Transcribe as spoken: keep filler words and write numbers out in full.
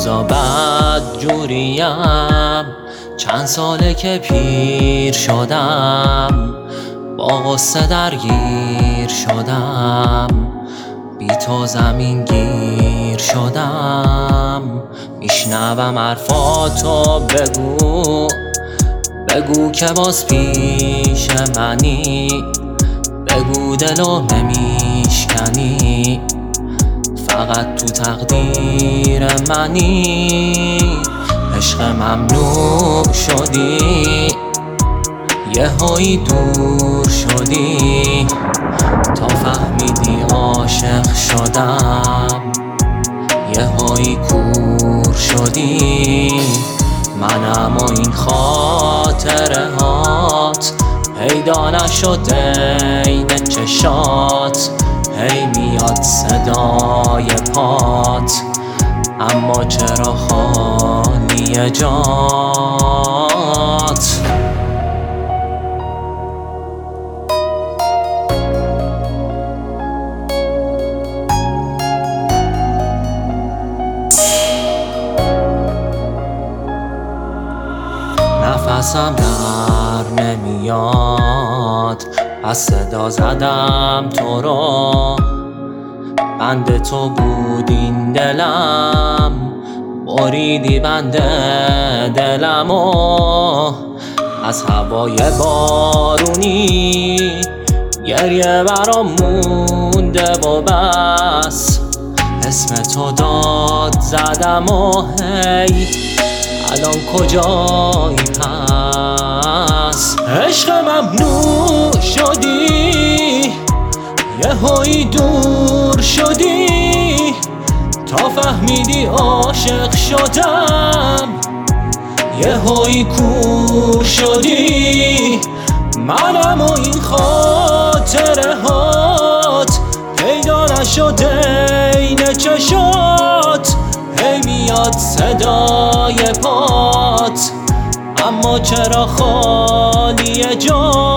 اوضاع بد جوریم، چند ساله که پیر شدم، با غصه درگیر شدم، بی تو زمین گیر شدم. میشنوم حرفاتو، بگو بگو که باز پیش منی، بگو دلو نمیشکنی، فقط تو تقدیر منی. عشق ممنوع شدی، یهویی دور شدی، تا فهمیدی عاشق شدم، یهویی کور شدی. منم و این خاطره هات پیدا نشد عین چشات، هی میاد صدای پات، اما چرا خالی جات. نفسم در نمیاد، پس صدا زدم تو رو، بند تو بود این دلم، بریدی بند دلمو. از هوای بارونی گریه برام مونده و بس، اسم تو داد زدم و هی الان کجایی پس؟ عشق ممنوع شدی، یهویی دور شدی، تا فهمیدی عاشق شدم، یهویی کور شدی. منم و این خاطره هات پیدا نشد عین چشات، هی میاد صدای پات، اما چرا خالی جات.